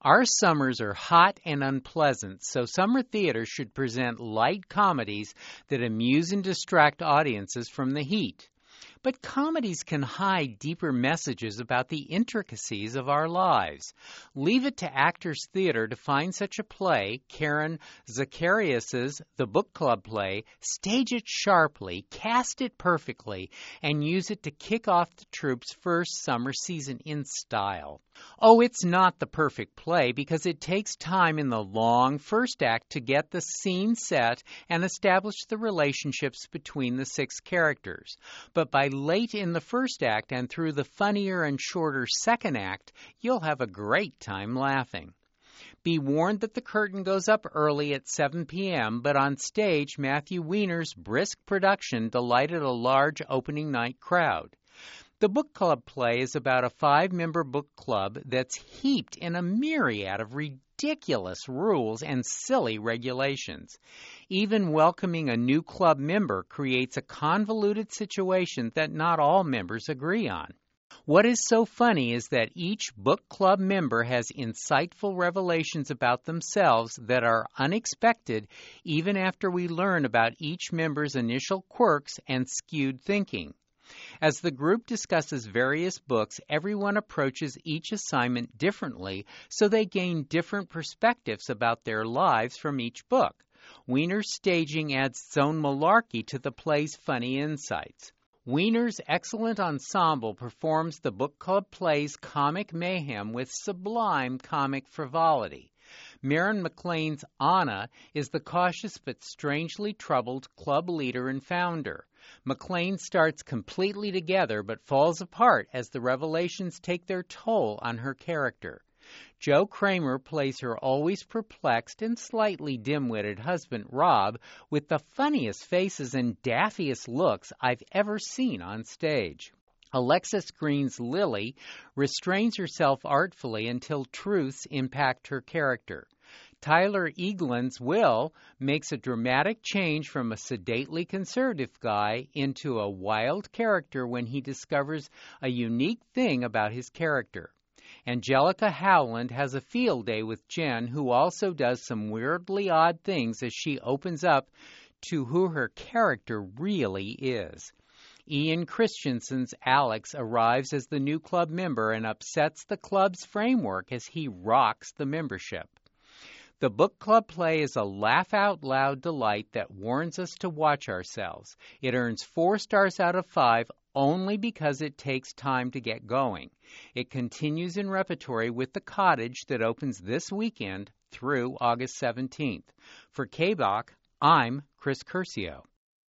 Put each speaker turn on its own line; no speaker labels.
Our summers are hot and unpleasant, so summer theater should present light comedies that amuse and distract audiences from the heat. But comedies can hide deeper messages about the intricacies of our lives. Leave it to Actors Theater to find such a play, Karen Zacharias's The Book Club play, stage it sharply, cast it perfectly, and use it to kick off the troupe's first summer season in style. Oh, it's not the perfect play because it takes time in the long first act to get the scene set and establish the relationships between the 6 characters. But by late in the first act and through the funnier and shorter second act, you'll have a great time laughing. Be warned that the curtain goes up early at 7 p.m., but on stage, Matthew Weiner's brisk production delighted a large opening night crowd. The book club play is about a 5-member book club that's heaped in a myriad of ridiculous rules and silly regulations. Even welcoming a new club member creates a convoluted situation that not all members agree on. What is so funny is that each book club member has insightful revelations about themselves that are unexpected even after we learn about each member's initial quirks and skewed thinking. As the group discusses various books, everyone approaches each assignment differently, so they gain different perspectives about their lives from each book. Weiner's staging adds its own malarkey to the play's funny insights. Weiner's excellent ensemble performs the book club play's comic mayhem with sublime comic frivolity. Maren McLean's Anna is the cautious but strangely troubled club leader and founder. McLean starts completely together but falls apart as the revelations take their toll on her character. Joe Kramer plays her always perplexed and slightly dim-witted husband, Rob, with the funniest faces and daffiest looks I've ever seen on stage. Alexis Green's Lily restrains herself artfully until truths impact her character. Tyler Eaglin's Will makes a dramatic change from a sedately conservative guy into a wild character when he discovers a unique thing about his character. Angelica Howland has a field day with Jen, who also does some weirdly odd things as she opens up to who her character really is. Ian Christensen's Alex arrives as the new club member and upsets the club's framework as he rocks the membership. The book club play is a laugh-out-loud delight that warns us to watch ourselves. It earns 4 stars out of 5 only because it takes time to get going. It continues in repertory with The Cottage that opens this weekend through August 17th. For KBOC, I'm Chris Curcio.